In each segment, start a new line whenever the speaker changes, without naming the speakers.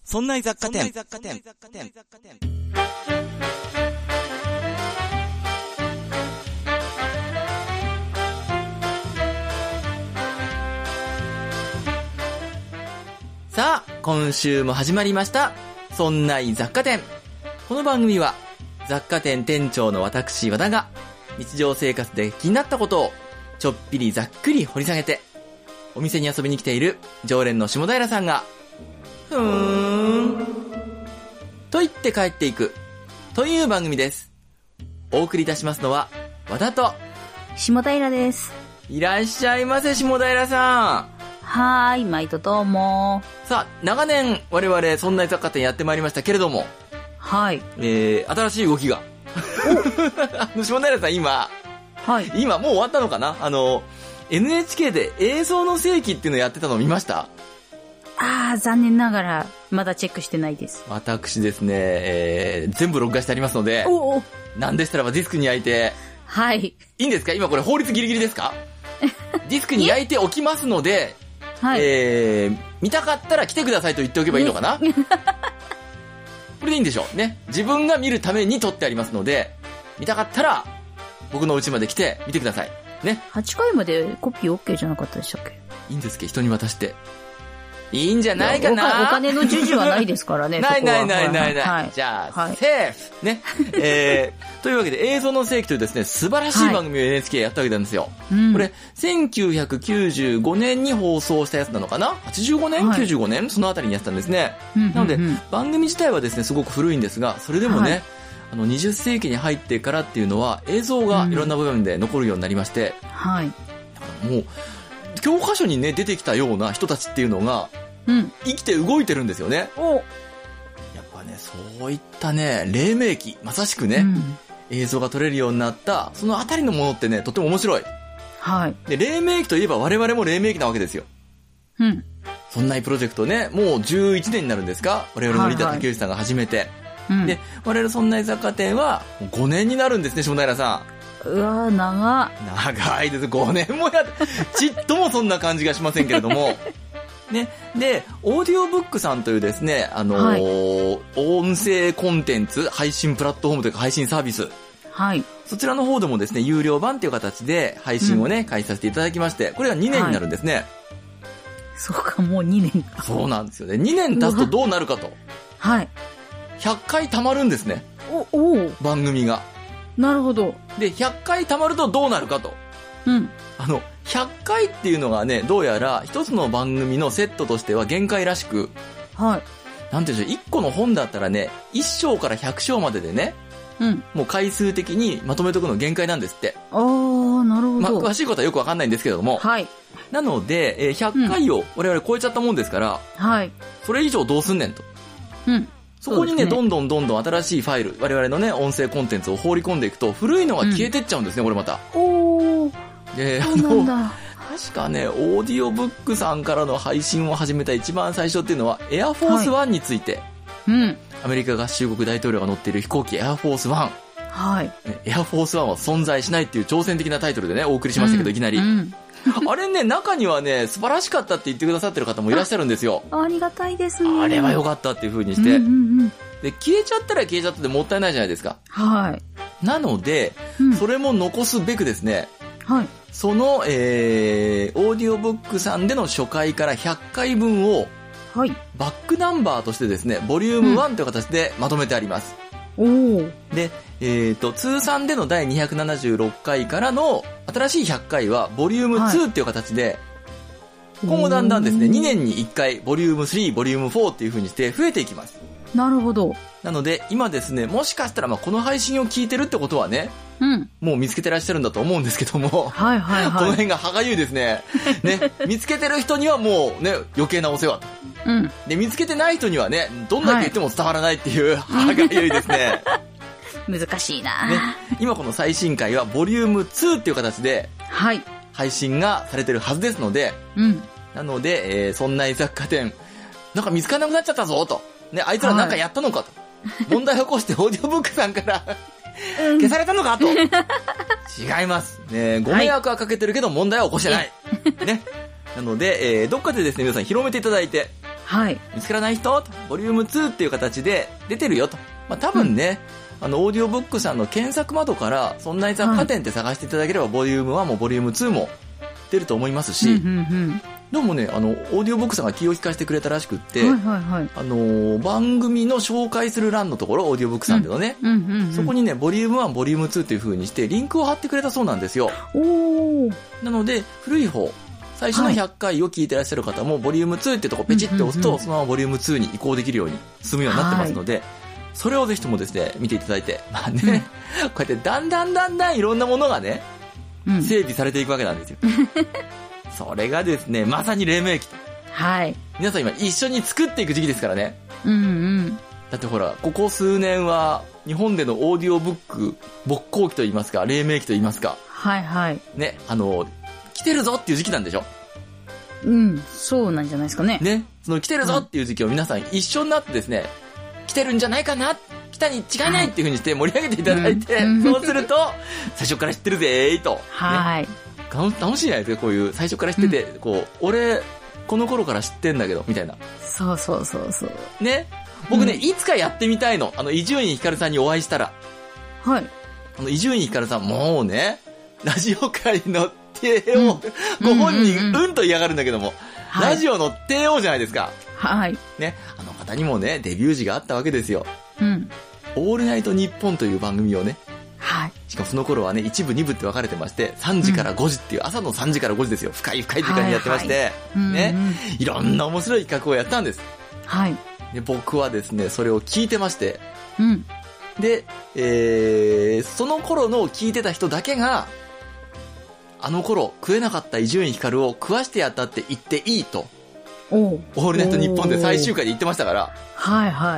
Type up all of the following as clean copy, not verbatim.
そんな雑貨店。さあ、今週も始まりました。そんな雑貨店。この番組は雑貨店店長の私和田が日常生活で気になったことをちょっぴりざっくり掘り下げて、お店に遊びに来ている常連の下平さんがふーんと言って帰っていくという番組です。お送りいたしますのは和田と
下平です。
いらっしゃいませ、下平さん。
はーい、毎度どうも。
さあ、長年我々そんな雑貨店やってまいりましたけれども、
はい。
新しい動きが下平さん今もう終わったのかな、NHK で映像の世紀っていうのやってたの見ました？
残念ながらまだチェックしてないです。
私ですね、全部録画してありますので、なんでしたらばディスクに焼いて、
はい。
いいんですか？今これ法律ギリギリですか？ディスクに焼いておきますので、はい、見たかったら来てくださいと言っておけばいいのかな？これでいいんでしょうね。自分が見るために撮ってありますので、見たかったら僕の家まで来て見てくださいね。
8回までコピー OK じゃなかったでしたっけ？
いいんですけど、人に渡していいんじゃないかな。
お金の授受はないですからね。
ない、
はい、
じゃあ、はい、セーフね。というわけで映像の世紀というですね、素晴らしい番組を NHK やったわけなんですよ。これ1995年に放送したやつなのかな、85年、はい、95年そのあたりにやってたんですね。なので番組自体はですねすごく古いんですが、それでもね、20世紀に入ってからっていうのは映像がいろんな部分で残るようになりまして、
はい、
もう教科書にね出てきたような人たちっていうのが、生きて動いてるんですよね。やっぱね、そういったね黎明期、まさしくね、映像が撮れるようになったそのあたりのものってね、とても面白い。はい。で、黎明期といえば我々も黎明期なわけですよ。そんなプロジェクトね、もう11年になるんですか、我々の森田武之さんが始めて、で、我々そんな雑貨店は5年になるんですね、下平さん。
うわー、
長いです。5年もやってちっともそんな感じがしませんけれどもね。で、オーディオブックさんというですね、音声コンテンツ配信プラットフォームというか配信サービス、はい、そちらの方でもですね有料版という形で配信をね、開始させていただきまして、これが2年になるんですね。はい、
そうか、もう2年か。
そうなんですよね。2年経つとどうなるかと。はい。100回貯まるんですね。番組が。なるほど。で、100回貯まるとどうなるかと。100回っていうのがね、どうやら一つの番組のセットとしては限界らしく、はい。なんていうんでしょう、1個の本だったらね、1章から100章まででね、もう回数的にまとめとくの限界なんですって。なるほど。詳しいことはよくわかんないんですけれども、はい。なので、100回を我々超えちゃったもんですから、はい。それ以上どうすんねんと。そこにね、どんどん新しいファイル、我々のね、音声コンテンツを放り込んでいくと、古いのが消えてっちゃうんですね、これまた。で、確かね、オーディオブックさんからの配信を始めた一番最初っていうのは、エアフォースワンについて、アメリカ合衆国大統領が乗っている飛行機エアフォースワン。はい。エアフォースワンは存在しないっていう挑戦的なタイトルでね、お送りしましたけど、いきなり。あれね、中にはね、素晴らしかったって言ってくださってる方もいらっしゃるんですよ。
ありがたいですね。
あれは良かったっていう風にして。で、消えちゃったら消えちゃったでもったいないじゃないですか。はい。なので、それも残すべくですね、はい。その、オーディオブックさんでの初回から100回分を、はい。バックナンバーとしてですね、ボリューム1という形でまとめてあります。で、通算での第276回からの新しい100回はボリューム2っていう形で、今後だんだんですね、2年に1回ボリューム3、ボリューム4っていう風にして増えていきます。
なるほど。
なので今ですね、もしかしたらこの配信を聞いてるってことはね、もう見つけてらっしゃるんだと思うんですけども、この辺が歯がゆいですね。見つけてる人にはもうね、余計なお世話と。で、見つけてない人にはね、どんだけ言っても伝わらないっていう歯がゆいですね。
難しいな、
今この最新回はボリューム2っていう形で配信がされてるはずですので、なので、そんな雑貨店なんか見つからなくなっちゃったぞと、ね、あいつらなんかやったのかと、問題を起こしてオーディオブックさんから消されたのかと。違います、ね、ご迷惑はかけてるけど問題は起こしてない、ね。なので、どっかでですね皆さん広めていただいて、
はい。
見つからない人ボリューム2っていう形で出てるよと。多分ね、オーディオブックさんの検索窓から、そんな雑貨店って探していただければ、ボリューム1もボリューム2も出ると思いますし、でもね、オーディオブックさんが気を利かせてくれたらしくって、番組の紹介する欄のところ、オーディオブックさんでのね、そこにね、ボリューム1、ボリューム2っていう風にして、リンクを貼ってくれたそうなんですよ。なので、古い方、最初の100回を聞いてらっしゃる方も、ボリューム2ってとこペチッと押すと、そのままボリューム2に移行できるように進むようになってますので、それをぜひともですね、見ていただいて、こうやってだんだんいろんなものがね、整備されていくわけなんですよ。それがですね、まさに黎明期と。
はい。
皆さん今一緒に作っていく時期ですからね。だってほら、ここ数年は日本でのオーディオブック勃興期と言いますか、黎明期と言いますか。
はいはい。
ね、来てるぞっていう時期なんでしょ？
そうなんじゃないですかね。
ね、その来てるぞっていう時期を皆さん一緒になってですね、来てるんじゃないかな、来たに違いないっていう風にして盛り上げていただいて、そうすると、最初から知ってるぜーと。
はい。
楽しいじゃないですか、こういう最初から知ってて、俺、この頃から知ってんだけど、みたいな。
そう。
ね。僕ね、いつかやってみたいの。伊集院光さんにお会いしたら。
はい。
伊集院光さん、もうね、ラジオ界の帝王、ご本人、と嫌がるんだけども、ラジオの帝王じゃないですか。
はい。
ね、あの方にもね、デビュー時があったわけですよ。オールナイトニッポンという番組をね、
はい。
しかもその頃はね、1部2部って分かれてまして、3時から5時っていう、朝の3時から5時ですよ。深い時間にやってまして、ね、いろんな面白い企画をやったんです。
はい。
で、僕はですね、それを聞いてまして、で、その頃の聞いてた人だけが、あの頃食えなかった伊集院光を食わしてやったって言っていいと、オールナイトニッポンで最終回で言ってましたから、
はいはい。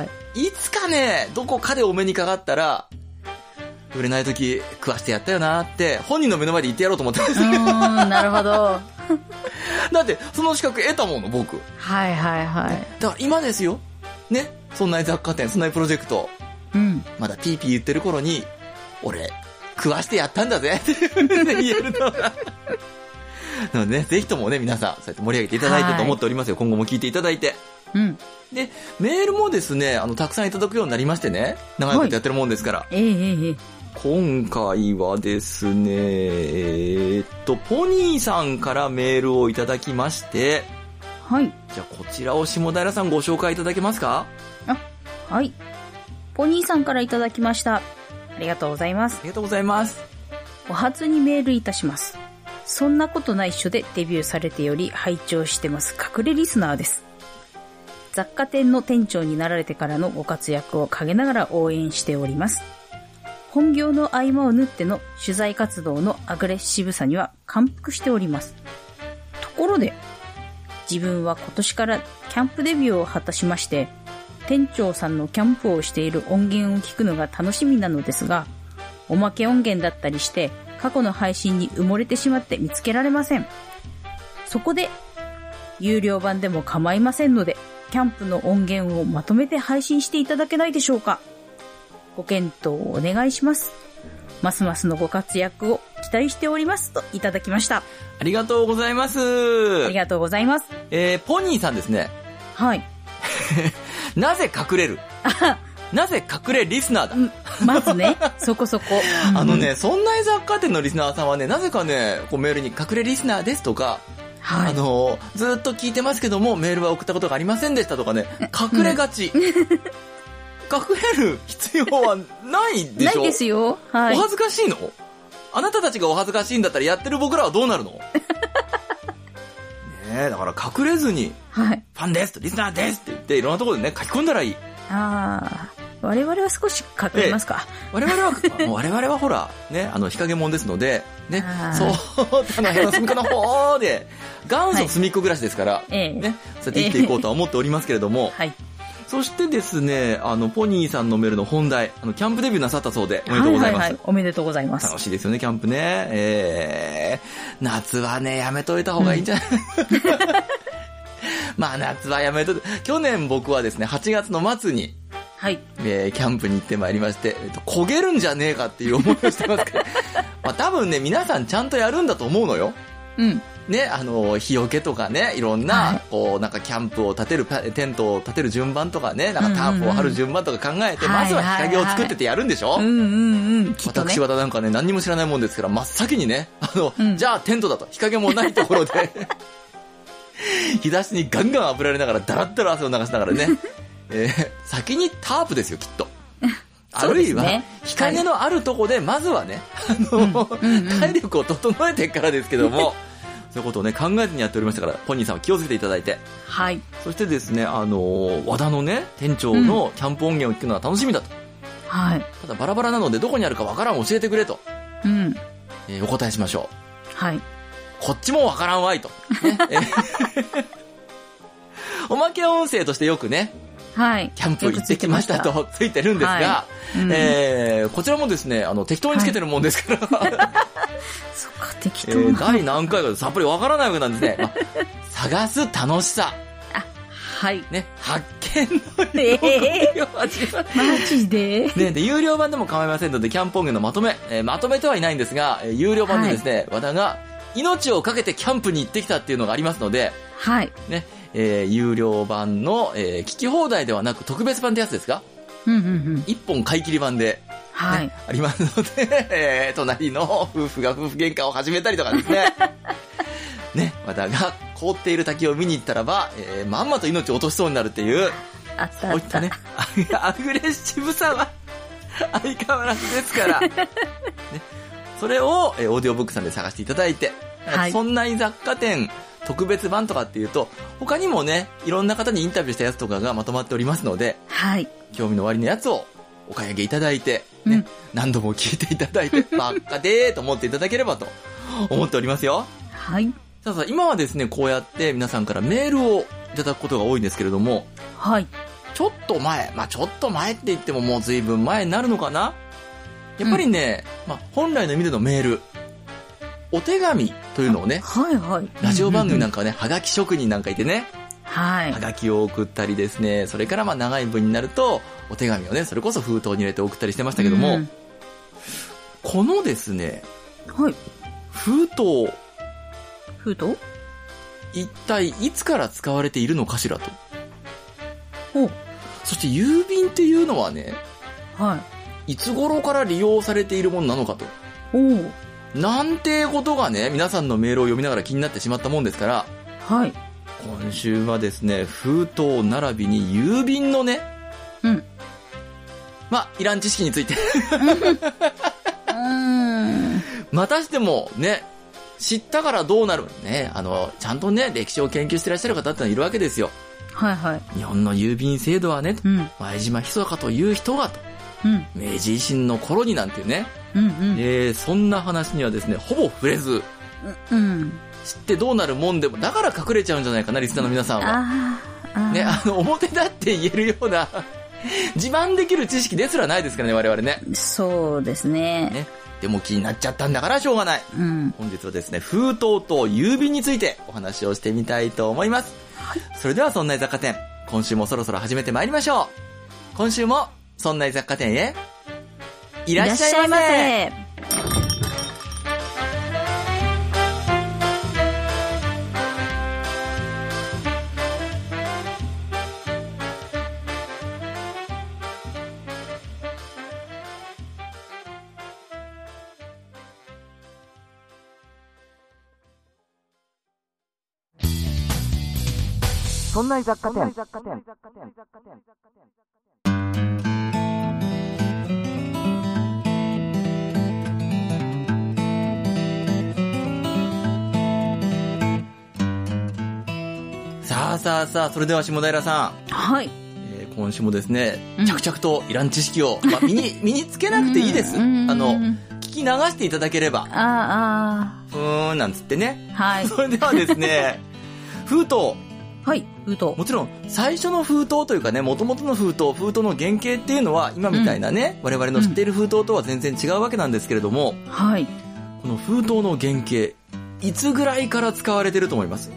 いつかね、どこかでお目にかかったら、売れない時食わしてやったよなって本人の目の前で言ってやろうと思ってました。
なるほど。
だってその資格得たもの僕。
はいはいはい。
だから今ですよ。ね。そんな雑貨店、そんなプロジェクト。まだピーピー言ってる頃に、俺、食わしてやったんだぜって言えるのが。なのでね、ぜひともね、皆さん、そうやって盛り上げていただいてと思っておりますよ。今後も聞いていただいて。で、メールもですね、たくさんいただくようになりましてね。長いことやってるもんですから。今回はですね、ポニーさんからメールをいただきまして。
はい。
じゃあ、こちらを下平さんご紹介いただけますか？
はい。ポニーさんからいただきました。ありがとうございます。
ありがとうございます。
お初にメールいたします。そんなことないっしょでデビューされてより拝聴してます隠れリスナーです。雑貨店の店長になられてからのご活躍を陰ながら応援しております。本業の合間を縫っての取材活動のアグレッシブさには感服しております。ところで、自分は今年からキャンプデビューを果たしまして、店長さんのキャンプをしている音源を聞くのが楽しみなのですが、おまけ音源だったりして過去の配信に埋もれてしまって見つけられません。そこで有料版でも構いませんので、キャンプの音源をまとめて配信していただけないでしょうか。ご検討をお願いします。ますますのご活躍を期待しておりますといただきました。
ありがとうございます。
ありがとうございます。
ポニーさんですね。
はい。
なぜ隠れるなぜ隠れリスナーだ、
まずね、そこそこ。
そんな雑貨店のリスナーさんはね、なぜかね、こうメールに隠れリスナーですとか、はい、ずっと聞いてますけども、メールは送ったことがありませんでしたとかね、隠れがち。隠れる必要はないでしょ。
ないですよ。はい。
お恥ずかしいの？あなたたちがお恥ずかしいんだったらやってる僕らはどうなるの？ねえ、だから隠れずに、
はい、
ファンですとリスナーですって言っていろんなところでね書き込んだらいい。
我々は少し隠れますか。
我々はほらね、日陰者ですのでね、そう部屋の隅っこの方で元祖隅っこ暮らしですから、ね、そうやって生きていこうとは思っておりますけれども。はい。そしてですね、ポニーさんのメールの本題、キャンプデビューなさったそうで、おめでとうございます。
おめでとうございます。
楽しいですよね、キャンプね。夏はね、やめといた方がいいんじゃない、まあ夏はやめといて、去年僕はですね、8月の末に、はい。キャンプに行ってまいりまして、焦げるんじゃねえかっていう思いをしてますから。まあ多分ね、皆さんちゃんとやるんだと思うのよ。 ね、日よけとかね、いろんな、こう、なんかキャンプを立てる、テントを立てる順番とかね、なんかタープを張る順番とか考えて、まずは日陰を作っててやるんでしょ？私はなんかね、何にも知らないもんですから、真っ先にね、じゃあテントだと、日陰もないところで、日差しにガンガン炙られながら、だらだら汗を流しながらね、先にタープですよ、きっと。あるいは、日陰のあるとこで、まずはね、体力を整えてからですけども、そういうことをね、考えずにやっておりましたから、ポニーさんは気をつけていただいて。
はい。
そしてですね、和田のね、店長のキャンプ音源を聞くのは楽しみだと。
はい。
ただバラバラなので、どこにあるかわからん教えてくれと。お答えしましょ
う。はい。
こっちもわからんわいと。ね、おまけ音声としてよくね、
はい。
キャンプ行ってきましたとついてるんですが、こちらもですね、適当につけてるもんですから。そっ
か、適当な。
第何回かさっぱりわからないわけなんですね。探す楽しさ。
はい。
ね、発見の喜びを味わう。
マジで
ね、で、有料版でも構いませんので、キャンプ音源のまとめ、まとめてはいないんですが、有料版でですね、和田が命をかけてキャンプに行ってきたっていうのがありますので、
はい。
ね、有料版の、聞き放題ではなく特別版ってやつですか？一本買い切り版で、
はい。
ありますので、隣の夫婦が夫婦喧嘩を始めたりとかですね。ね、和田が凍っている滝を見に行ったらば、まんまと命を落としそうになるっていう、そういったね、アグレッシブさは相変わらずですから、ね、それを、オーディオブックさんで探していただいて、はい、そんな雑貨店特別版とかっていうと、他にもね、いろんな方にインタビューしたやつとかがまとまっておりますので、
はい、
興味のおありのやつをお買い上げいただいて、ね、何度も聞いていただいて、ばっかでーと思っていただければと思っておりますよ。
はい。
さあ今はですね、こうやって皆さんからメールをいただくことが多いんですけれども、
はい。
ちょっと前って言ってももう随分前になるのかな？やっぱりね、本来の意味でのメール、お手紙というのをね、
はいはい、
ラジオ番組なんかはね、はがき職人なんかいてね、
はい、
はがきを送ったりですね、それから長い文になるとお手紙をね、それこそ封筒に入れて送ったりしてましたけども、このですね、
はい、
封筒一体いつから使われているのかしらと。そして郵便っていうのはね、
はい、
いつ頃から利用されているものなのかと。なんてことがね、皆さんのメールを読みながら気になってしまったもんですから、
はい。
今週はですね、封筒並びに郵便のね、イラン知識についてまたしてもね、知ったからどうなるね、ちゃんとね、歴史を研究してらっしゃる方ってのはいるわけですよ。
はいはい。
日本の郵便制度はね、前島ひそかという人がと、明治維新の頃になんていうね、そんな話にはですね、ほぼ触れず、知ってどうなるもんでも、だから隠れちゃうんじゃないかな、リスナーの皆さんは。ね、表だって言えるような、自慢できる知識ですらないですからね、我々ね。
そうですね。
でも気になっちゃったんだからしょうがない。本日はですね、封筒と郵便についてお話をしてみたいと思います。はい、それではそんな雑貨店、今週もそろそろ始めてまいりましょう。今週もそんな雑貨店へいらっしゃいませ。そんな雑貨店。さあ、それでは下平さん。
はい。
今週もですね、着々とイラン知識を、身につけなくていいです。聞き流していただければ。なんつってね。
はい。
それではですね、封筒。
はい、封筒。
もちろん、最初の封筒というかね、元々の封筒の原型っていうのは、今みたいなね、我々の知っている封筒とは全然違うわけなんですけれども、
はい。
この封筒の原型、いつぐらいから使われてると思います？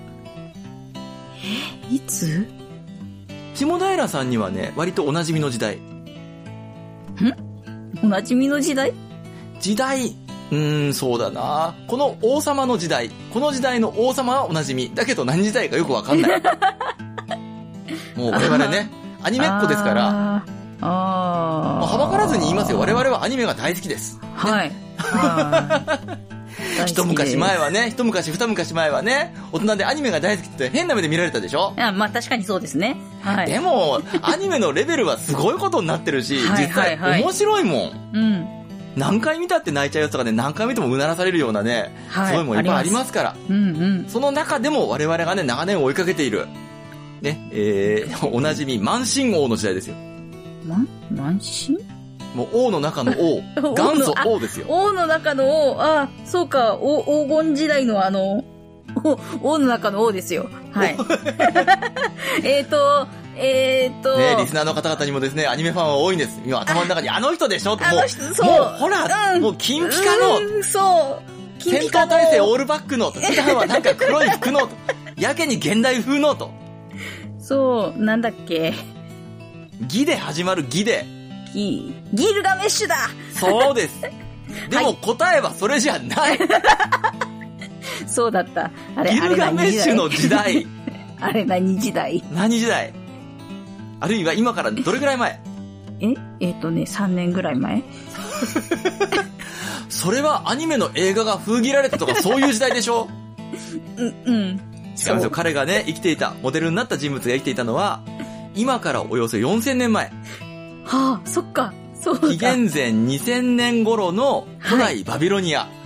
いつ？
下平さんにはね、割とおなじみの時代。
おなじみの時代？
時代そうだな。この王様の時代、この時代の王様はおなじみ。だけど何時代かよくわかんない。もう我々ね、アニメっ子ですから、もうはばからずに言いますよ。我々はアニメが大好きです。
はい。
一昔前はね、一昔二昔前はね、大人でアニメが大好きって変な目で見られたでしょ？
まあ確かにそうですね。はい。
でも、アニメのレベルはすごいことになってるし、実際面白いもん。何回見たって泣いちゃうやつとかね、何回見てもうならされるようなね、すごいもんいっぱいありますから。その中でも我々がね、長年追いかけている、ね、おなじみ、満身王の時代ですよ。
満身？
もう王の中の王。元祖王ですよ。
王の中の王。そうか。黄金時代の王の中の王ですよ。はい。
ね、リスナーの方々にもですね、アニメファンは多いんです。今頭の中にあの人でしょって、もうほら、もう金ピカの、
そう。
戦闘態勢オールバックの、普段はなんか黒い服の、やけに現代風のと。
そう、なんだっけ。
ギで始まるギで。
ギルガメッシュだ。
そうです。でも答えはそれじゃない。
そうだった。
ギルガメッシュの時代。
あれ何時代？
何時代？あるいは今からどれぐらい前
？3年ぐらい前？
それはアニメの映画が封切られたとかそういう時代でしょ？違うんですよ。彼がね、生きていた、モデルになった人物が生きていたのは、今からおよそ4000年前。
はあ、そっか。そうだ。
紀元前2000年頃の古代バビロニア。はい、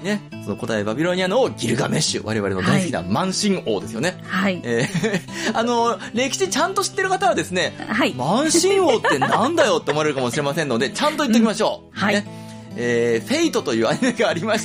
ね。その古代バビロニアのギルガメッシュ。我々の大好きな満身王ですよね。
はい。
歴史ちゃんと知ってる方はですね、
はい。
満身王ってなんだよって思われるかもしれませんので、ちゃんと言っておきましょう。
はい。
ね。フェイトというアニメがありまして、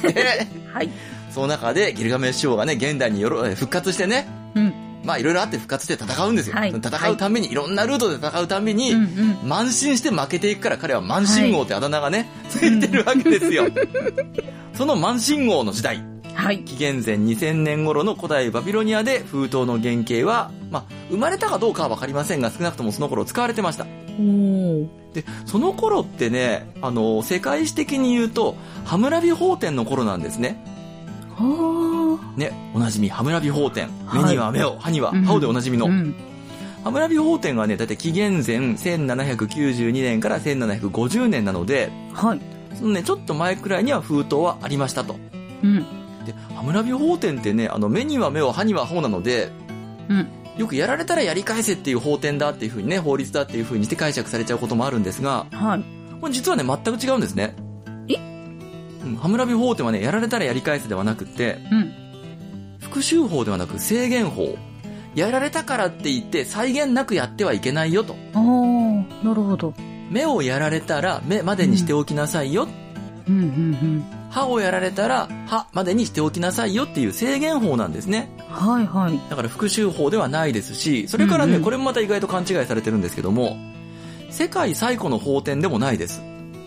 はい。
その中でギルガメッシュ王がね、現代に復活してね、まあいろいろあって復活して戦うんですよ。はい、戦うたんびに、いろんなルートで戦うたんびに、慢心して負けていくから彼は満身王ってあだ名がね、ついてるわけですよ。その満身王の時代。はい。紀元前2000年頃の古代バビロニアで封筒の原型は、まあ生まれたかどうかはわかりませんが、少なくともその頃使われてました。で、その頃ってね、世界史的に言うと、ハムラビ法典の頃なんですね。ね、おなじみ、ハムラビ法典。目には目を、歯には歯をでおなじみの。ハムラビ法典がね、だいたい紀元前1792年から1750年なので、はい。そのね、ちょっと前くらいには封筒はありましたと。で、ハムラビ法典ってね、目には目を、歯には歯なので、よくやられたらやり返せっていう法典だっていう風にね、法律だっていう風にして解釈されちゃうこともあるんですが、はい。これ実はね、全く違うんですね。ハムラビ法典はね、やられたらやり返すではなくって、復讐法ではなく制限法。やられたからって言って際限なくやってはいけないよと。
なるほど。
目をやられたら目までにしておきなさいよ。歯をやられたら歯までにしておきなさいよっていう制限法なんですね。はいはい。だから復讐法ではないですし、それからね、これもまた意外と勘違いされてるんですけども、世界最古の法典でもないです。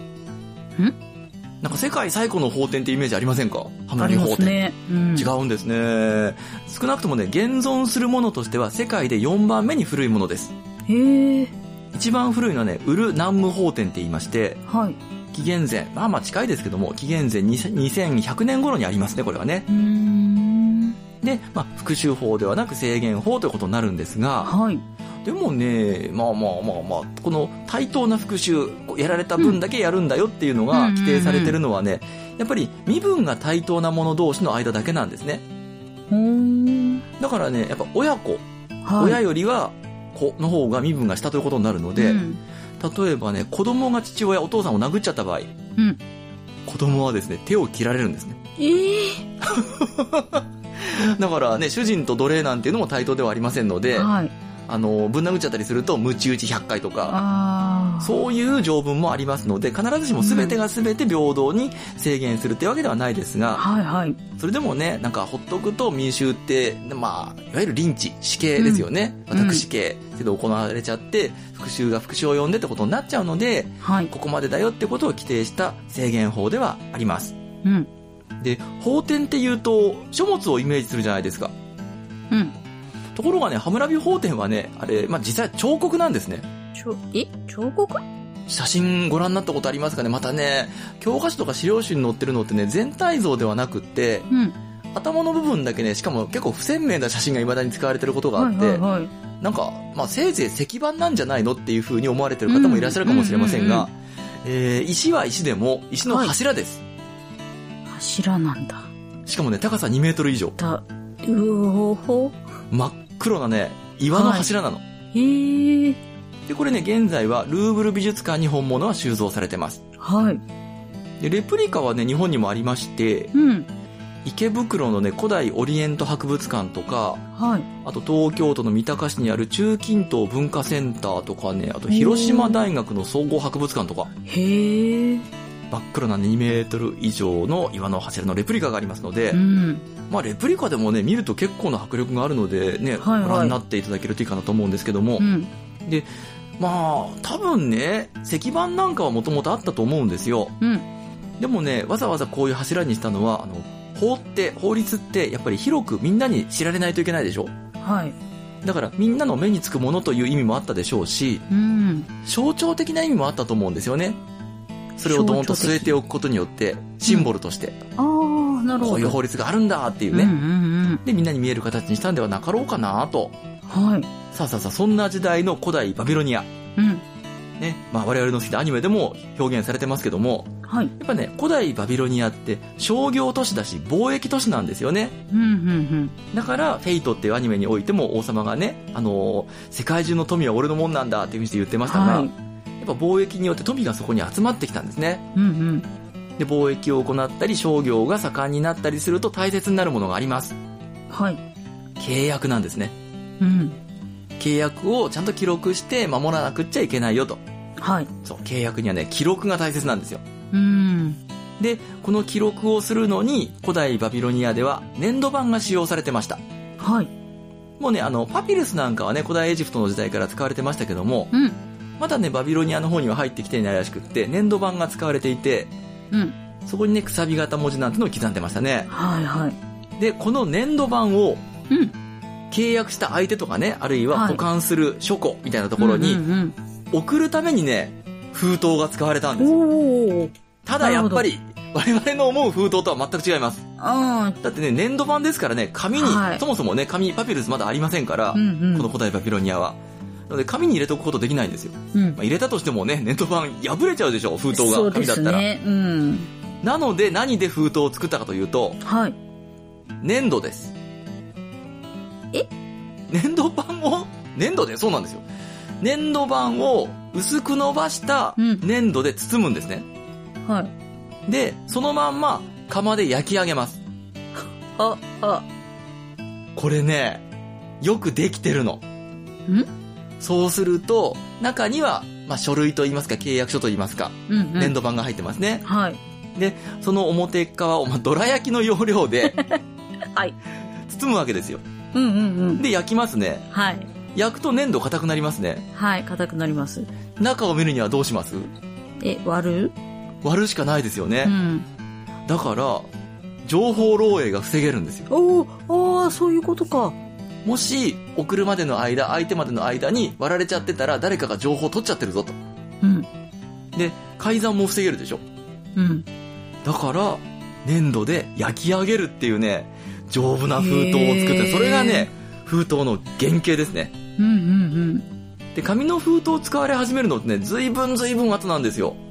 なんか世界最古の法典ってイメージありませんか？ハムラビ法典。ね、違うんですね。少なくともね、現存するものとしては世界で4番目に古いものです。へえ。一番古いのはね、ウルナンム法典って言いまして、はい。紀元前、まあ近いですけども、紀元前2100年頃にありますね、これはね。で、まあ、復讐法ではなく制限法ということになるんですが、はい。でもね、まあ、この対等な復讐、やられた分だけやるんだよっていうのが規定されてるのはね、やっぱり身分が対等な者同士の間だけなんですね。だからね、やっぱ親子、はい、親よりは子の方が身分が下ということになるので、例えばね、子供が父親、お父さんを殴っちゃった場合、子供はですね、手を切られるんですね。だからね、主人と奴隷なんていうのも対等ではありませんので、はい、ぶん殴っちゃったりすると、ムチ打ち100回とか、そういう条文もありますので、必ずしも全てが全て平等に制限するってわけではないですが、はいはい、それでもね、なんかほっとくと民衆って、まあ、いわゆるリンチ、死刑ですよね。私刑けど行われちゃって、復讐が復讐を呼んでってことになっちゃうので、はい、ここまでだよってことを規定した制限法ではあります。で、法典っていうと、書物をイメージするじゃないですか。ところがね、ハムラビ法典はね、あれ、まあ、実際彫刻なんですね。
彫刻？
写真ご覧になったことありますかね。またね、教科書とか資料集に載ってるのってね、全体像ではなくって、頭の部分だけね、しかも結構不鮮明な写真が未だに使われてることがあって、なんか、せいぜい石板なんじゃないのっていう風に思われてる方もいらっしゃるかもしれませんが、石は石でも石の柱です。
柱なんだ。
しかもね、高さ2メートル以上。真っ黒なね、岩の柱なの。へえ。で、これね、現在はルーブル美術館に本物は収蔵されてます。はい。で、レプリカはね、日本にもありまして、池袋のね、古代オリエント博物館とか、あと東京都の三鷹市にある中近東文化センターとかね、あと広島大学の総合博物館とか。へえ。真っ黒な2メートル以上の岩の柱のレプリカがありますので、レプリカでもね、見ると結構な迫力があるのでね、ご覧になっていただけるといいかなと思うんですけども、で、多分ね、石板なんかはもともとあったと思うんですよ。でもね、わざわざこういう柱にしたのは、法律ってやっぱり広くみんなに知られないといけないでしょ。はい。だからみんなの目につくものという意味もあったでしょうし、象徴的な意味もあったと思うんですよね。それをドーンと据えておくことによって、シンボルとして。なるほど。こういう法律があるんだっていうね。で、みんなに見える形にしたんではなかろうかなと。はい。さあ、そんな時代の古代バビロニア。ね、我々の好きなアニメでも表現されてますけども、やっぱね、古代バビロニアって商業都市だし貿易都市なんですよね。だからフェイトっていうアニメにおいても王様がね、世界中の富は俺のもんなんだっていうふうに言ってましたが、やっぱ貿易によって富がそこに集まってきたんですね。で、貿易を行ったり商業が盛んになったりすると大切になるものがあります。はい。契約なんですね。契約をちゃんと記録して守らなくっちゃいけないよと。はい。そう、契約にはね、記録が大切なんですよ。で、この記録をするのに、古代バビロニアでは粘土板が使用されてました。はい。もうね、パピルスなんかはね、古代エジプトの時代から使われてましたけども、まだね、バビロニアの方には入ってきていないらしくって、粘土板が使われていて、そこにね、くさび型文字なんてのを刻んでましたね。はいはい。で、この粘土板を、契約した相手とかね、あるいは保管する書庫みたいなところに、送るためにね、封筒が使われたんですよ。ただやっぱり、我々の思う封筒とは全く違います。だってね、粘土板ですからね、紙に、そもそもね、紙、パピルスまだありませんから、この古代バビロニアは。なので、紙に入れとくことできないんですよ。入れたとしてもね、粘土板破れちゃうでしょ、封筒が紙だったら。なので、何で封筒を作ったかというと、粘土です。粘土板を粘土で、そうなんですよ。粘土板を薄く伸ばした粘土で包むんですね。はい。で、そのまんま窯で焼き上げます。これね、よくできてるの。そうすると、中には、書類といいますか、契約書といいますか、粘土板が入ってますね。はい。で、その表側を、どら焼きの要領で、はい。包むわけですよ。で、焼きますね。はい。焼くと粘土硬くなりますね。はい、硬くなります。中を見るにはどうします？割るしかないですよね。だから、情報漏洩が防げるんですよ。そういうことか。もし、送るまでの間、相手までの間に割られちゃってたら、誰かが情報を取っちゃってるぞと。で、改ざんも防げるでしょ。だから、粘土で焼き上げるっていうね、丈夫な封筒を作って、それがね、封筒の原型ですね。で、紙の封筒を使われ始めるのってね、随分後なんですよ。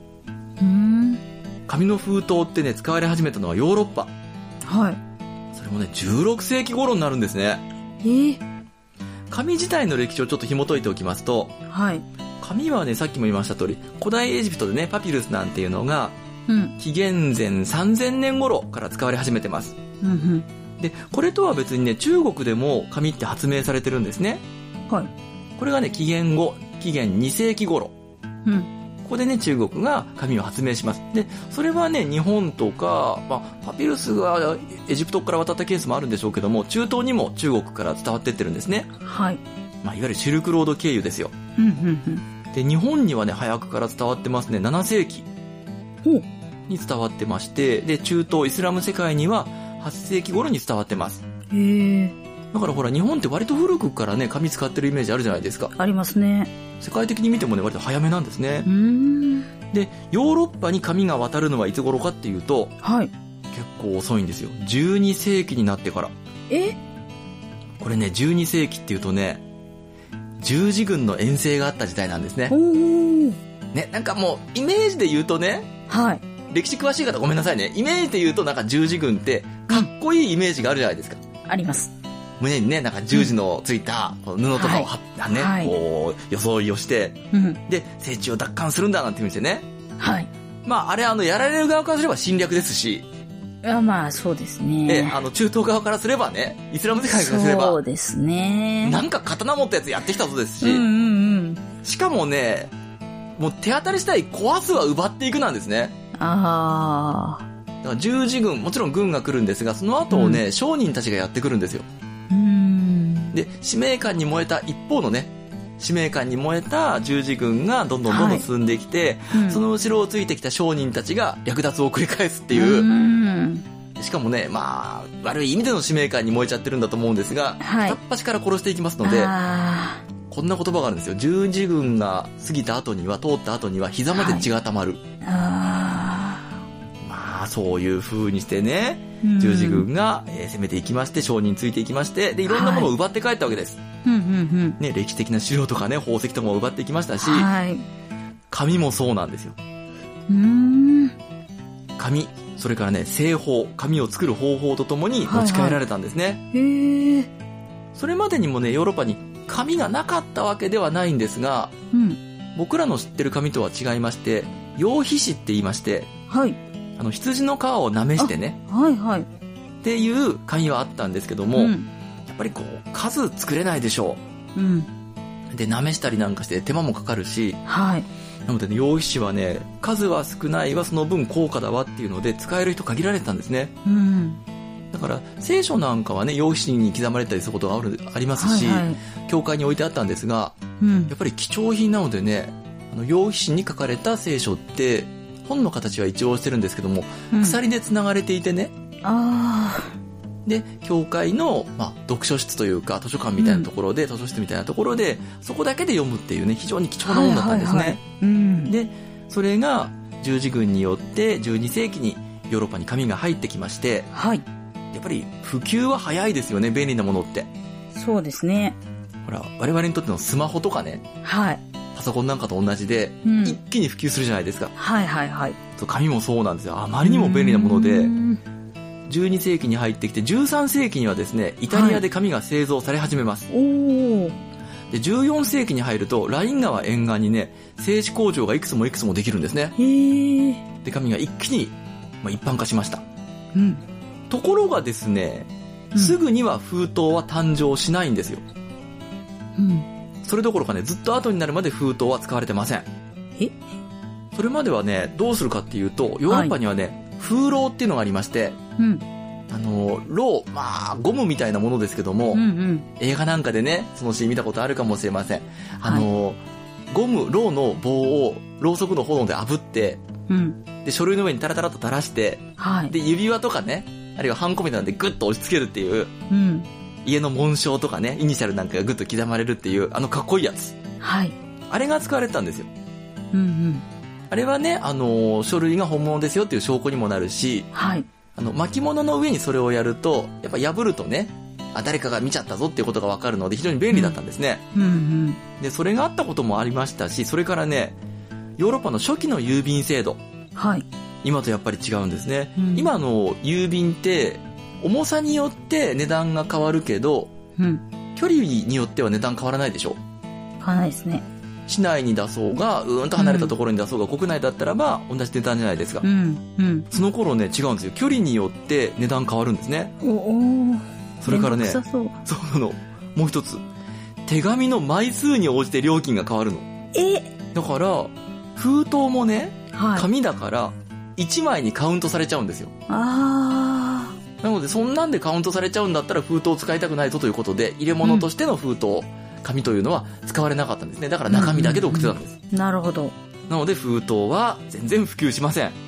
紙の封筒ってね、使われ始めたのはヨーロッパ。はい。それもね、16世紀頃になるんですね。紙自体の歴史をちょっと紐解いておきますと、はい。紙はね、さっきも言いました通り、古代エジプトでね、パピルスなんていうのが、紀元前3000年頃から使われ始めてます。で、これとは別にね、中国でも紙って発明されてるんですね。はい。これがね、紀元2世紀頃。ここでね、中国が紙を発明します。で、それはね、日本とか、パピルスがエジプトから渡ったケースもあるんでしょうけども、中東にも中国から伝わってってるんですね。はい。いわゆるシルクロード経由ですよ。で、日本にはね、早くから伝わってますね。7世紀に伝わってまして、で、中東イスラム世界には8世紀頃に伝わってます。 だからほら日本って割と古くからね紙使ってるイメージあるじゃないですか。
ありますね。
世界的に見てもね割と早めなんですね。でヨーロッパに紙が渡るのはいつ頃かっていうと、はい、結構遅いんですよ。12世紀になってから。これね12世紀っていうとね十字軍の遠征があった時代なんですね。ね、なんかもうイメージで言うとね、はい、歴史詳しい方ごめんなさいね、イメージで言うとなんか十字軍ってかっこいいイメージがあるじゃないですか。
あります。
胸にねなんか十字のついた布とかを貼ったね、はい、こう装いをして、で聖地を奪還するんだなんて言うんですよね。はい。まああれやられる側からすれば侵略ですし、
まあそうですね。
中東側からすればね、イスラム世界からすれば
そうですね。
なんか刀持ったやつやってきたぞですし、しかもねもう手当たり次第壊すは奪っていくなんですね。だから十字軍もちろん軍が来るんですが、その後をね、商人たちがやってくるんですよ。で使命感に燃えた一方のね、使命感に燃えた十字軍がどんどん進んできて、その後ろをついてきた商人たちが略奪を繰り返すっていう、しかもねまあ悪い意味での使命感に燃えちゃってるんだと思うんですが、片っ端から殺していきますので、こんな言葉があるんですよ。十字軍が過ぎた後には、通った後には膝まで血が溜まる。まあそういう風にしてね、十字軍が攻めていきまして、商人ついていきまして、でいろんなものを奪って帰ったわけです。ね、歴史的な資料とかね、宝石とかも奪っていきましたし、紙もそうなんですよ。紙、それからね製法、紙を作る方法とともに持ち帰られたんですね。それまでにもねヨーロッパに紙がなかったわけではないんですが、僕らの知ってる紙とは違いまして、羊皮紙って言いまして、羊の皮をなめしてね、っていう紙はあったんですけども、やっぱりこう数作れないでしょう。でなめしたりなんかして手間もかかるし、なのでね羊皮紙はね数は少ないわその分高価だわっていうので使える人限られてたんですね。だから聖書なんかはね羊皮紙に刻まれたりすることがありますし、教会に置いてあったんですが、やっぱり貴重品なのでね、羊皮紙に書かれた聖書って本の形は一応してるんですけども、鎖でつながれていてね、で教会の、読書室というか図書館みたいなところで、図書室みたいなところでそこだけで読むっていうね非常に貴重なものだったんですね。でそれが十字軍によって12世紀にヨーロッパに紙が入ってきまして、やっぱり普及は早いですよね、便利なものって。
そうですね。
ほら我々にとってのスマホとかね、パソコンなんかと同じで、一気に普及するじゃないですか。紙もそうなんですよ。あまりにも便利なもので、12世紀に入ってきて13世紀にはですねイタリアで紙が製造され始めます。で14世紀に入るとライン川沿岸にね製紙工場がいくつもいくつもできるんですね。で紙が一気に、一般化しました。ところがですね、すぐには封筒は誕生しないんですよ。それどころかねずっと後になるまで封筒は使われてません。それまではねどうするかっていうと、ヨーロッパにはね、風箓っていうのがありまして、箓、ゴムみたいなものですけども、映画なんかでねそのシーン見たことあるかもしれません。ゴム箓の棒をろうそくの炎で炙って、で書類の上にタラタラと垂らして、で指輪とかね、あるいはハンコみたいなんでグッと押し付けるっていう、家の紋章とかねイニシャルなんかがグッと刻まれるっていうかっこいいやつ、あれが使われてたんですよ。あれはね書類が本物ですよっていう証拠にもなるし、巻物の上にそれをやるとやっぱ破るとね誰かが見ちゃったぞっていうことが分かるので非常に便利だったんですね。でそれがあったこともありましたし、それからねヨーロッパの初期の郵便制度、今とやっぱり違うんですね。今の郵便って重さによって値段が変わるけど、距離によっては値段変わらないでしょ。
変わらないですね。
市内に出そうがと離れたところに出そうが、国内だったらば同じ値段じゃないですか。その頃ね違うんですよ。距離によって値段変わるんですね。それからね、そうなの、もう一つ手紙の枚数に応じて料金が変わるの。だから封筒もね、紙だから1枚にカウントされちゃうんですよ。なのでそんなんでカウントされちゃうんだったら封筒を使いたくないぞということで、入れ物としての封筒、紙というのは使われなかったんですね。だから中身だけで送ってたんです。
なるほど。
なので封筒は全然普及しません。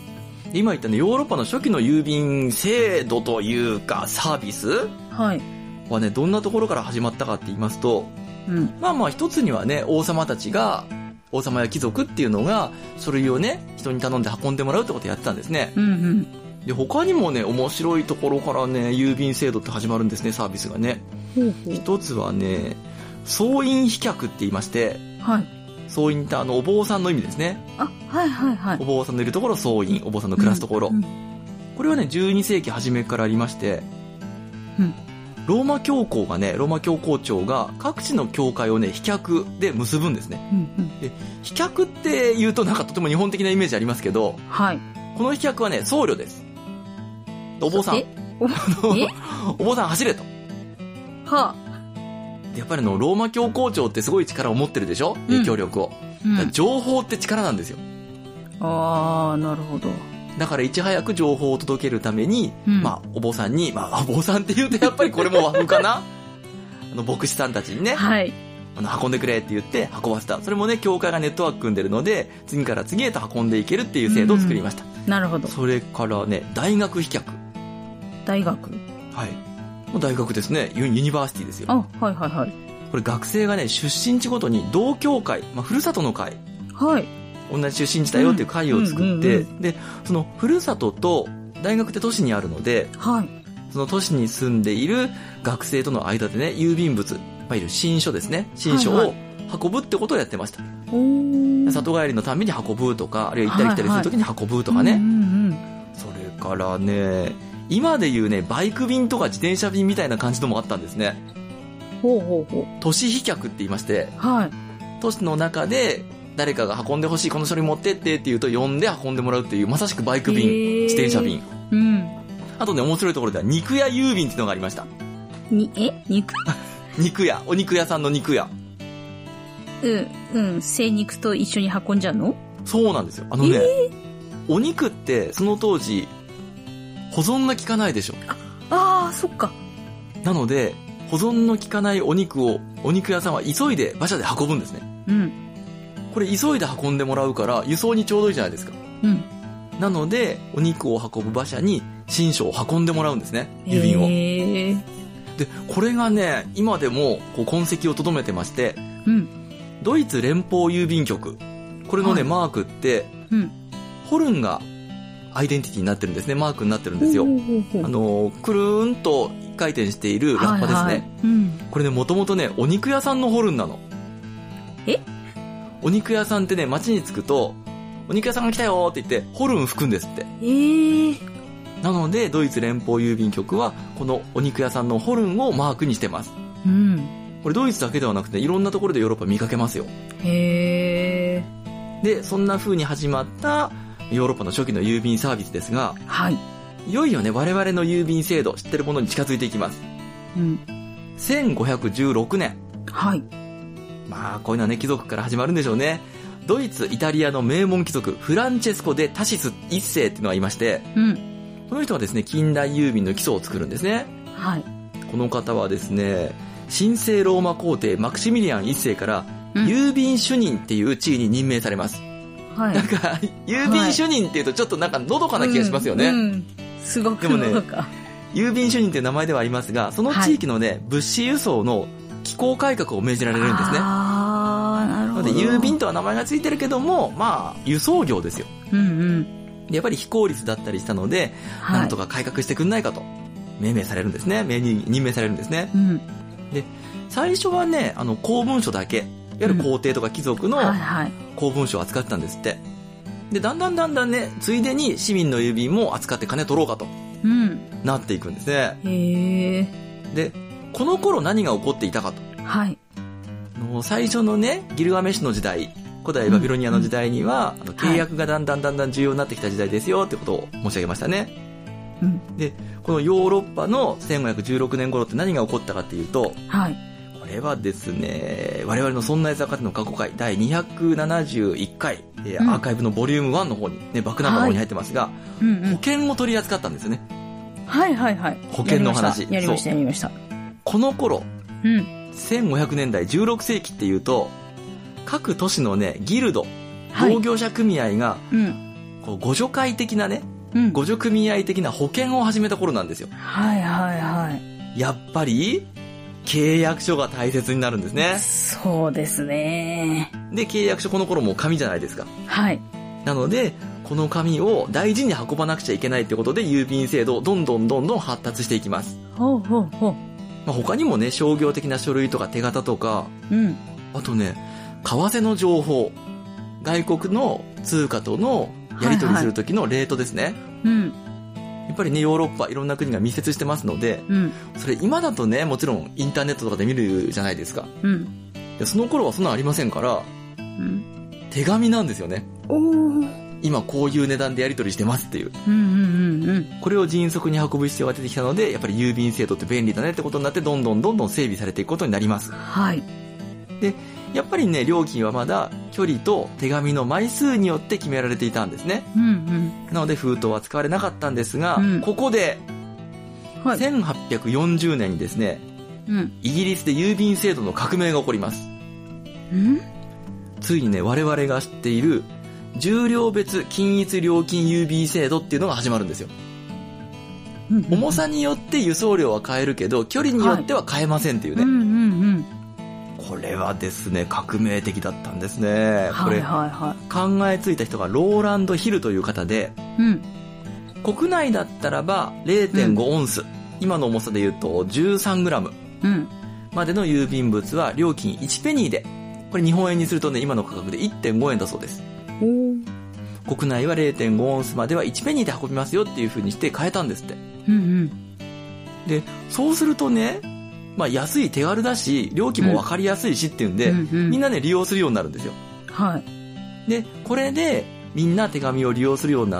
今言ったねヨーロッパの初期の郵便制度というかサービス、 はね、どんなところから始まったかって言いますと、まあ一つにはね、王様や貴族っていうのが書類をね、人に頼んで運んでもらうってことをやってたんですね。で、他にもね、面白いところからね、郵便制度って始まるんですね、サービスがね。一つはね、送印飛脚って言いまして、送印ってお坊さんの意味ですね。お坊さんのいるところ送印、お坊さんの暮らすところ。これはね、12世紀初めからありまして、ローマ教皇庁が各地の教会をね、飛脚で結ぶんですね。で、飛脚って言うとなんかとても日本的なイメージありますけど、この飛脚はね、僧侶です。お坊さん。お坊さん走れと。でやっぱりローマ教皇庁ってすごい力を持ってるでしょ、影響力を。情報って力なんですよ。
なるほど。
だからいち早く情報を届けるために、お坊さんに、お坊さんって言うとやっぱりこれも和風かな牧師さんたちにね、運んでくれって言って運ばせた。それもね、教会がネットワーク組んでるので、次から次へと運んでいけるっていう制度を作りました。
なるほど。
それからね、大学飛脚。
大学？
もう大学ですね。ユニバーシティですよ。これ学生がね、出身地ごとに同郷会、ふるさとの会。同じ出身地だよっていう会を作って、で、そのふるさとと大学って都市にあるので、その都市に住んでいる学生との間でね、郵便物、いわゆる新書ですね、新書を運ぶってことをやってました。里帰りのために運ぶとか、あるいは行ったり来たりするときに運ぶとかね。それからね、今でいうね、バイク便とか自転車便みたいな感じのもあったんですね。都市飛脚って言いまして、都市の中で誰かが運んでほしい、この書類持ってってって言うと呼んで運んでもらうっていう、まさしくバイク便、自転車便。あとね、面白いところでは肉屋郵便っていうのがありました。
肉
肉屋、お肉屋さんの肉屋。
精肉と一緒に運んじゃうの？
そうなんですよ。お肉ってその当時保存が効かないでしょ。
そっか。
なので保存の効かないお肉をお肉屋さんは急いで馬車で運ぶんですね。これ急いで運んでもらうから輸送にちょうどいいじゃないですか。なのでお肉を運ぶ馬車に新書を運んでもらうんですね、郵便を。でこれがね、今でも痕跡をとどめてまして、ドイツ連邦郵便局、これのね、マークって、ホルンがアイデンティティになってるんですね。マークになってるんですよ。くるーんと一回転しているラッパですね。これね、もともとね、お肉屋さんのホルンなの。お肉屋さんってね、街に着くと、お肉屋さんが来たよって言って、ホルン吹くんですって。なので、ドイツ連邦郵便局は、このお肉屋さんのホルンをマークにしてます。これドイツだけではなくて、いろんなところでヨーロッパ見かけますよ。で、そんな風に始まったヨーロッパの初期の郵便サービスですが、いよいよね、我々の郵便制度、知ってるものに近づいていきます。1516年。こういうのはね、貴族から始まるんでしょうね。ドイツ、イタリアの名門貴族、フランチェスコ・デ・タシス一世っていうのがいまして、この人はですね、近代郵便の基礎を作るんですね。この方はですね、神聖ローマ皇帝マクシミリアン一世から郵便主任っていう地位に任命されます。なんか郵便主任っていうとちょっとなんかのどかな気がしますよね。
すごくのどか。
郵便主任っていう名前ではありますが、その地域のね、物資輸送の機構改革を命じられるんですね。なので郵便とは名前がついてるけども、輸送業ですよ。でやっぱり非効率だったりしたので、なんとか改革してくんないかと任命されるんですね。任命されるんですね。で最初はね、公文書だけ、いわゆる皇帝とか貴族の公文書を扱ってたんですって。でだんだんね、ついでに市民の郵便も扱って金取ろうかと、なっていくんですね。でこの頃何が起こっていたかと、最初のね、ギルガメシュの時代、古代バビロニアの時代には、契約がだんだん重要になってきた時代ですよってことを申し上げましたね。でこのヨーロッパの1516年頃って何が起こったかっていうと、これはですね、我々のそんなやつ若手の過去回第271回、アーカイブのボリューム1の方にね、バックナンバーの方に入ってますが、保険を取り扱ったんですよね。保険の話。
やりました。
この頃、1500年代16世紀っていうと、各都市のね、ギルド、同業者組合が、こう互助会的なね、互助組合的な保険を始めた頃なんですよ。やっぱり契約書が大切になるんですね。
そうですね。
で、契約書この頃もう紙じゃないですか。
はい。
なので、この紙を大事に運ばなくちゃいけないってことで、郵便制度どんどん発達していきます。
ほうほうほう。
まあ、他にもね、商業的な書類とか手形とか、
うん。
あとね、為替の情報、外国の通貨とのやり取りする時のレートですね。
うん。
やっぱりね、ヨーロッパいろんな国が密接してますので、
うん、
それ今だとね、もちろんインターネットとかで見るじゃないですか。
うん、
でその頃はそんなのありませんから、
うん、
手紙なんですよね。今こういう値段でやり取りしてますっていう。これを迅速に運ぶ必要が出てきたので、やっぱり郵便制度って便利だねってことになって、どんどん整備されていくことになります。
はい。
で、やっぱりね、料金はまだ距離と手紙の枚数によって決められていたんですね。なので封筒は使われなかったんですが、ここで、1840年にですね、イギリスで郵便制度の革命が起こります。ついにね、我々が知っている重量別均一料金郵便制度っていうのが始まるんですよ。重さによって輸送量は変えるけど、距離によっては変えませんっていうね。これはですね、革命的だったんですね。これ、考えついた人がローランド・ヒルという方で、国内だったらば 0.5 オンス、今の重さで言うと13グラムまでの郵便物は料金1ペニーで、これ日本円にするとね、今の価格で 1.5 円だそうです。国内は 0.5 オンスまでは1ペニーで運びますよっていう風にして変えたんですって。で、そうするとね、まあ安い手軽だし、料金も分かりやすいしっていうんで、みんなね、利用するようになるんですよ。
はい。
で、これでみんな手紙を利用するようになって、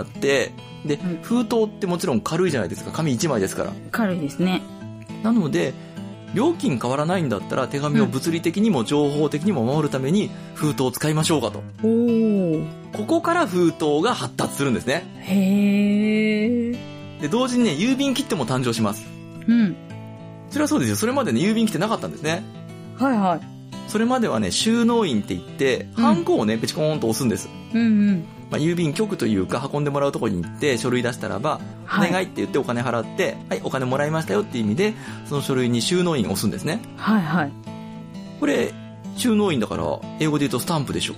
で、封筒ってもちろん軽いじゃないですか。紙1枚ですから。
軽いですね。
なので、料金変わらないんだったら手紙を物理的にも情報的にも守るために封筒を使いましょうかと。ここから封筒が発達するんですね。
へー。
で、同時にね、郵便切手も誕生します。それはそうですよ。それまでね、郵便切手なかったんですね。
はいはい。
それまではね、収納印って言って、ハンコをね、ペチコーンと押すんです。まあ、郵便局というか運んでもらうところに行って書類出したらば、お願いって言ってお金払って、はい、お金もらいましたよっていう意味で、その書類に収納印を押すんですね。
はいはい。
これ、収納印だから、英語で言うとスタンプでしょ。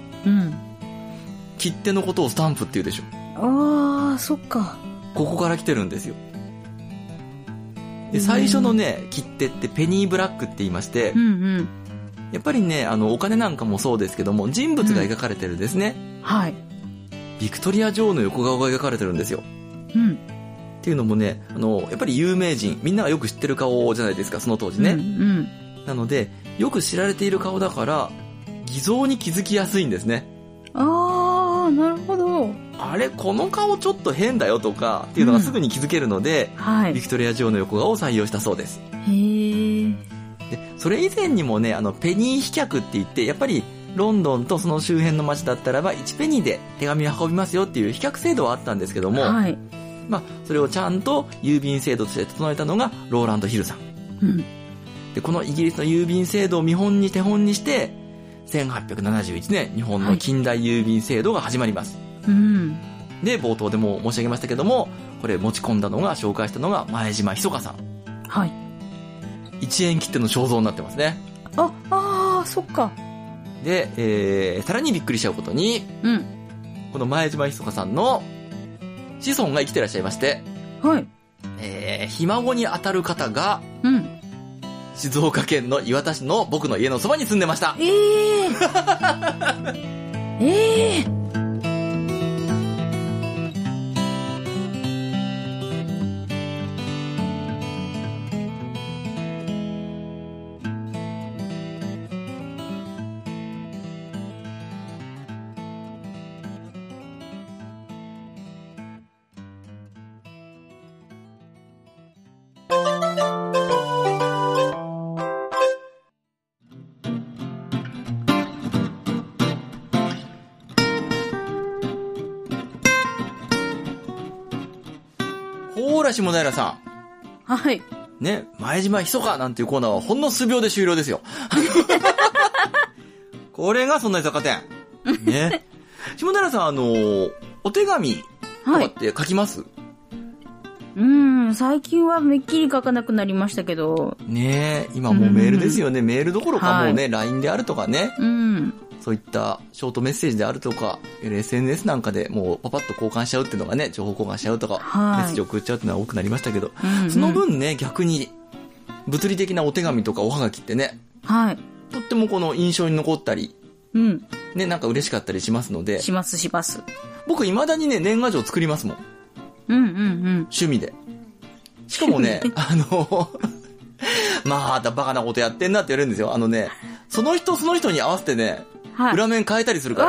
切手のことをスタンプって言うでしょ。
ああ、そっか。
ここから来てるんですよ。で、最初のね、切手ってペニーブラックって言いまして、やっぱりね、お金なんかもそうですけども、人物が描かれてるんですね。
はい。
ビクトリア女王の横顔が描かれてるんですよ。っていうのもね、やっぱり有名人、みんながよく知ってる顔じゃないですか、その当時ね。なので、よく知られている顔だから、偽造に気づきやすいんですね。
あー、なるほど。
あれ、この顔ちょっと変だよとか、っていうのがすぐに気づけるので、ビクトリア女王の横顔を採用したそうです。
へー。
で、それ以前にもね、ペニー飛脚って言って、やっぱり、ロンドンとその周辺の街だったらば1ペニーで手紙を運びますよっていう飛脚制度はあったんですけども、まあ、それをちゃんと郵便制度として整えたのがローランド・ヒルさん。で、このイギリスの郵便制度を手本にして、1871年、日本の近代郵便制度が始まります。で、冒頭でも申し上げましたけども、これ持ち込んだのが、紹介したのが前島ひそかさん。
はい。
1円切手の肖像になってますね。
そっか。
で、さらにびっくりしちゃうことに、この前島ひそかさんの子孫が生きてらっしゃいまして、ひ孫に当たる方が、静岡県の磐田市の僕の家のそばに住んでました。ほーら、下平さ
ん。はい。
ね、前島ひそかなんていうコーナーはほんの数秒で終了ですよ。これがそんな居酒店。ね。下平さん、お手紙とかって書きます？
最近はめっきり書かなくなりましたけど。
ねえ、今もうメールですよね。メールどころかもうね、LINE であるとかね。そういったショートメッセージであるとか、SNS なんかでもうパパッと交換しちゃうっていうのがね、情報交換しちゃうとか、メッセージ送っちゃうっていうのは多くなりましたけど、その分ね、逆に、物理的なお手紙とかおはがきってね、とってもこの印象に残ったり、ね、なんか嬉しかったりしますので。
します。
僕未だにね、年賀状作りますもん。趣味で。しかもね、またバカなことやってんなって言われるんですよ。その人に合わせてね、裏面変えたりするから。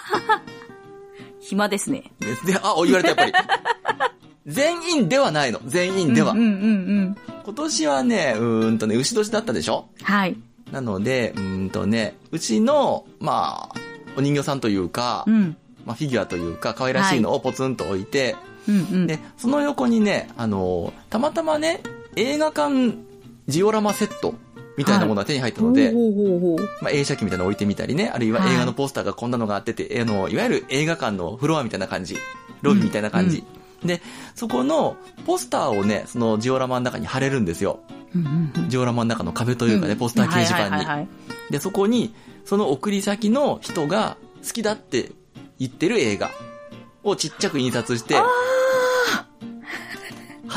暇ですね。
で、言われたやっぱり。全員ではないの。全員では。今年はね、牛年だったでしょ？
はい。
なので、うちの、お人形さんというか、フィギュアというか、可愛らしいのをポツンと置いて、で、その横にね、たまたまね、映画館ジオラマセットみたいなものが手に入ったので、映写機みたいなの置いてみたりね、あるいは映画のポスターがこんなのがあってて、いわゆる映画館のフロアみたいな感じ、ロビーみたいな感じ。で、そこのポスターをね、そのジオラマの中に貼れるんですよ。ジオラマの中の壁というかね、ポスター掲示板に。で、そこに、その送り先の人が好きだって言ってる映画をちっちゃく印刷して、貼って、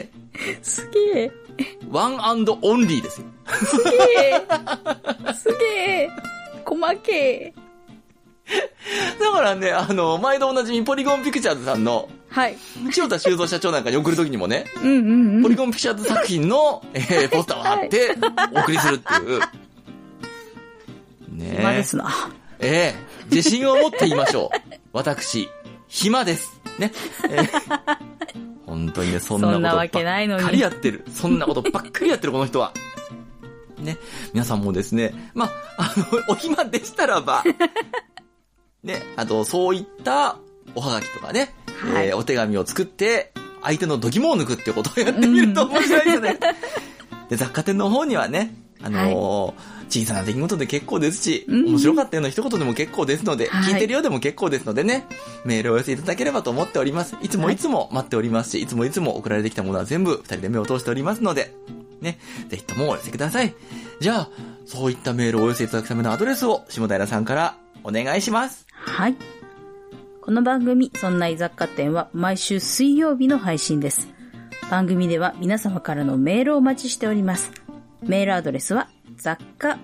すげえ。
ワン&オンリーですよ。
すげえ。細けえ。
だからね、毎度おなじみポリゴンピクチャーズさんの、千代田修造社長なんかに送るときにもね、ポリゴンピクチャーズ作品の、ポスターを貼ってお送りするっていう。
ねえ。暇ですな。
自信を持って言いましょう。私、暇です。ね。本当にね、そんなことばっかりやってる。そんなことばっかりやってる、この人は。ね。皆さんもですね、お暇でしたらば、ね、そういったおはがきとかね、お手紙を作って、相手の度肝を抜くってことをやってみると面白いですね。で、雑貨店の方にはね、小さな出来事で結構ですし、面白かったような一言でも結構ですので、聞いてるようでも結構ですのでね、メールをお寄せいただければと思っております。いつも待っておりますし、いつも送られてきたものは全部二人で目を通しておりますので、ね、ぜひともお寄せください。じゃあ、そういったメールをお寄せいただくためのアドレスを下平さんからお願いします。
はい。この番組、そんな雑貨店は毎週水曜日の配信です。番組では皆様からのメールをお待ちしております。メールアドレスは、雑貨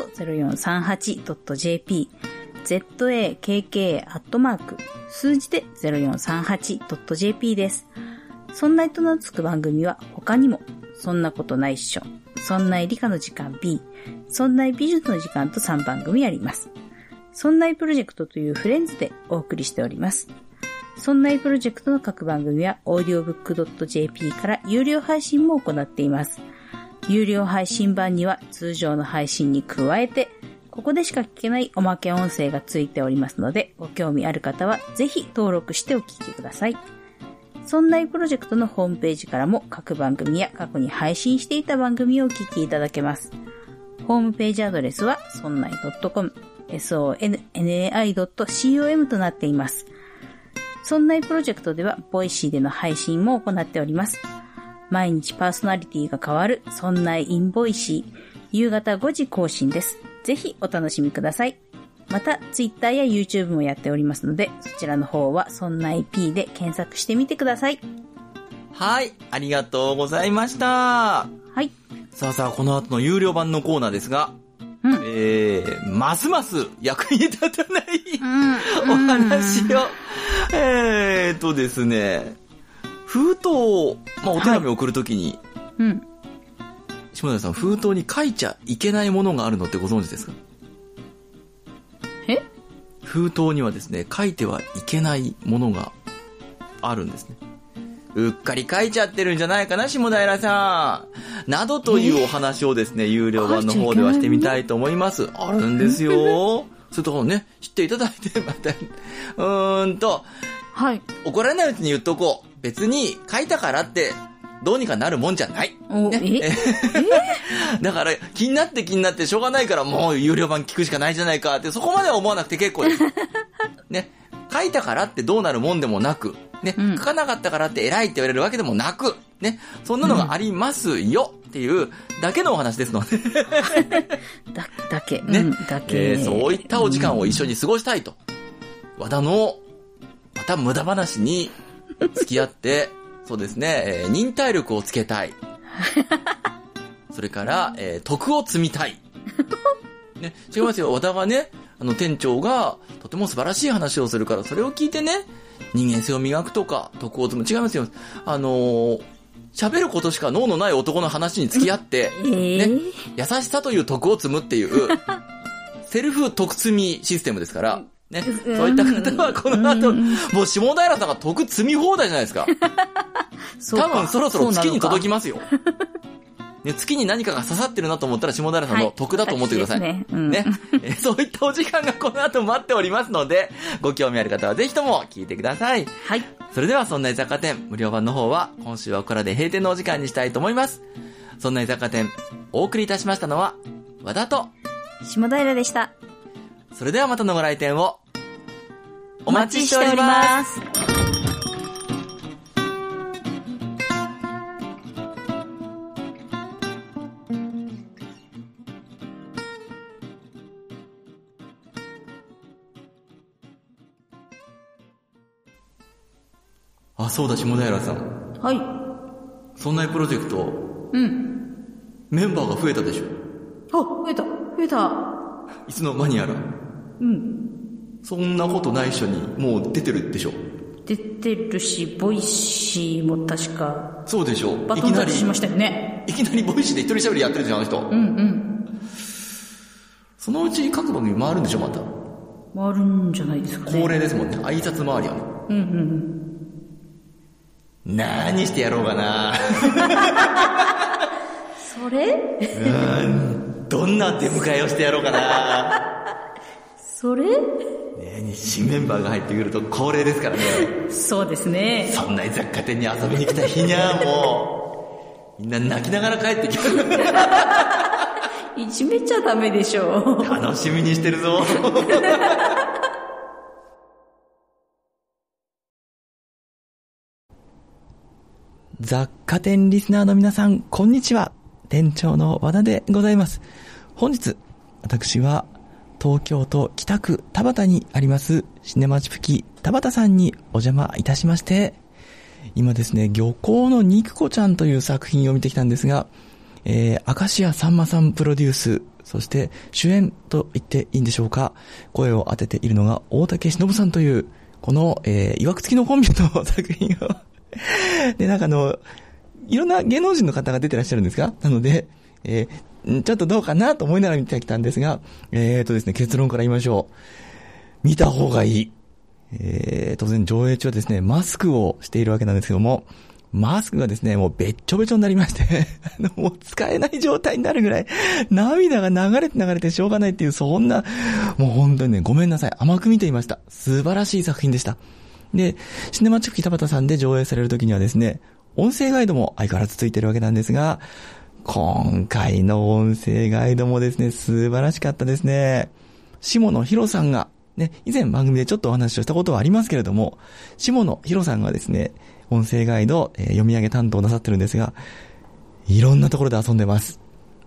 @0438.jp、zakk@ 数字で 0438.jp です。そんないと名のつく番組は他にも、そんなことないっしょ、そんない理科の時間 B、そんない美術の時間と3番組あります。そんないプロジェクトというフレンズでお送りしております。そんないプロジェクトの各番組は audiobook.jp から有料配信も行っています。有料配信版には通常の配信に加えて、ここでしか聞けないおまけ音声がついておりますので、ご興味ある方はぜひ登録してお聞きください。そんないプロジェクトのホームページからも各番組や過去に配信していた番組をお聞きいただけます。ホームページアドレスはそんない .com、sonnai.com となっています。そんないプロジェクトでは、ボイシーでの配信も行っております。毎日パーソナリティが変わる、そんないインボイシー、夕方5時更新です。ぜひお楽しみください。また、Twitter や YouTube もやっておりますので、そちらの方は、そんない P で検索してみてください。
はい、ありがとうございました。
はい。
さあ、この後の有料版のコーナーですが、ますます役に立たない、お話を、ですね、封筒を、お手紙を送るときに、下平さん、封筒に書いちゃいけないものがあるのってご存知ですか？封筒にはですね、書いてはいけないものがあるんですね。うっかり書いちゃってるんじゃないかな、下平さん。などというお話をですね、有料版の方ではしてみたいと思います。あるんですよ。そういうところね、知っていただいて、また、
はい。
怒られないうちに言っとこう。別に書いたからって、どうにかなるもんじゃない。ね、だから、気になってしょうがないから、もう有料版聞くしかないじゃないかって、そこまでは思わなくて結構です。ね。書いたからってどうなるもんでもなく、 ね、書かなかったからって偉いって言われるわけでもなく、ね、そんなのがありますよっていうだけのお話ですので。
だけ。
ね、だけ。そういったお時間を一緒に過ごしたいと。和田の、また無駄話に付き合って、そうですね、忍耐力をつけたい。それから、徳を積みたい。ね、違いますよ。和田がね、店長がとても素晴らしい話をするから、それを聞いてね、人間性を磨くとか、徳を積む。違いますよ。喋ることしか脳のない男の話に付き合って、ね、優しさという徳を積むっていう、セルフ徳積みシステムですから、ね、そういった方はこの後、もう下平さんが徳積み放題じゃないですか。多分そろそろ月に届きますよ。ね、月に何かが刺さってるなと思ったら下平さんの得だと思ってください。ね、そういったお時間がこの後待っておりますので、ご興味ある方はぜひとも聞いてください。はい。それではそんな居雑貨店無料版の方は今週はこれで閉店のお時間にしたいと思います。そんな居雑貨店お送りいたしましたのは和田と
下平でした。
それではまたのご来店をお待ちしております。あ、そうだ、下平さん。
はい。
そんなプロジェクト。メンバーが増えたでしょ。
あ、増えた。
いつの間にやら。そんなことない人にもう出てるでしょ。
出てるし、ボイシーも確か。
そうでしょ。
バトンタッチしましたよね。
いきなりボイシーで一人喋りやってるじゃん、あの人。そのうち各番組回るんでしょ、また。
回るんじゃないですかね。
恒例ですもんね。挨拶回りはね。何してやろうかな。
それ？
どんな出迎えをしてやろうかな。
それ？
新メンバーが入ってくると恒例ですからね。
そうですね。
そんな雑貨店に遊びに来た日にゃもうみんな泣きながら帰ってきて
いじめちゃダメでしょ。
楽しみにしてるぞ。雑貨店リスナーの皆さん、こんにちは。店長の和田でございます。本日、私は東京都北区田端にありますシネマチプキ田端さんにお邪魔いたしまして、今ですね、漁港の肉子ちゃんという作品を見てきたんですが、明石家さんまさんプロデュース、そして主演と言っていいんでしょうか、声を当てているのが大竹しのぶさんという、この、いわくつきのコンビの作品をで、なんかいろんな芸能人の方が出てらっしゃるんですか？なので、ちょっとどうかなと思いながら見てきたんですが、ですね、結論から言いましょう。見た方がいい。当然上映中はですね、マスクをしているわけなんですけども、マスクがですね、もうべっちょべちょになりましてもう使えない状態になるぐらい、涙が流れてしょうがないっていう、そんな、もう本当にね、ごめんなさい。甘く見ていました。素晴らしい作品でした。で、シネマチプキ田端さんで上映される時にはですね、音声ガイドも相変わらずついてるわけなんですが、今回の音声ガイドもですね、素晴らしかったですね。下野紘さんが、ね、以前番組でちょっとお話をしたことはありますけれども、下野紘さんがですね、音声ガイド、読み上げ担当なさってるんですが、いろんなところで遊んでます。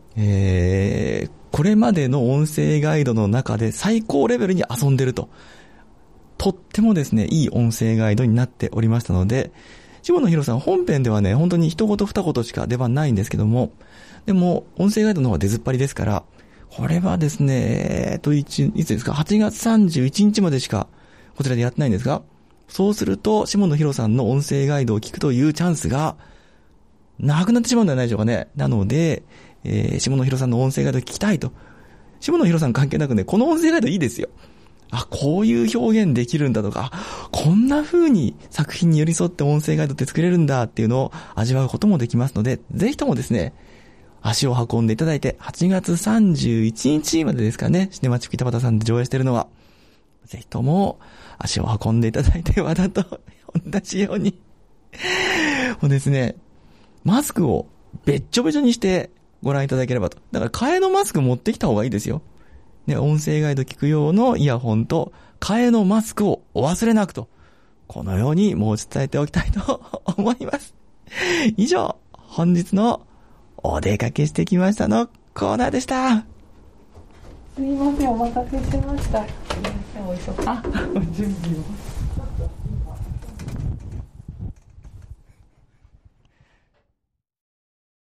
これまでの音声ガイドの中で最高レベルに遊んでると。とってもですね、いい音声ガイドになっておりましたので、下野紘さん本編ではね、本当に一言二言しか出番ないんですけども、でも音声ガイドの方は出ずっぱりですから、これはですね、いつですか、8月31日までしかこちらでやってないんですが、そうすると下野紘さんの音声ガイドを聞くというチャンスがなくなってしまうんではないでしょうかね。なので、下野紘さんの音声ガイドを聞きたいと。下野紘さん関係なくね、この音声ガイドいいですよ。あ、こういう表現できるんだとか、こんな風に作品に寄り添って音声ガイドって作れるんだっていうのを味わうこともできますので、ぜひともですね、足を運んでいただいて、8月31日までですかね、シネマチプキ田端さんで上映しているのは、ぜひとも足を運んでいただいて、和田と同じようにもうですね、マスクをべっちょべちょにしてご覧いただければと。だから替えのマスク持ってきた方がいいですよ。ね、音声ガイド聞く用のイヤホンと替えのマスクをお忘れなくと。 このように申し伝えておきたいと思います。以上、本日のお出かけしてきましたのコーナーでした。
すいません、お待たせしました。すいません、お忙しい。準備を。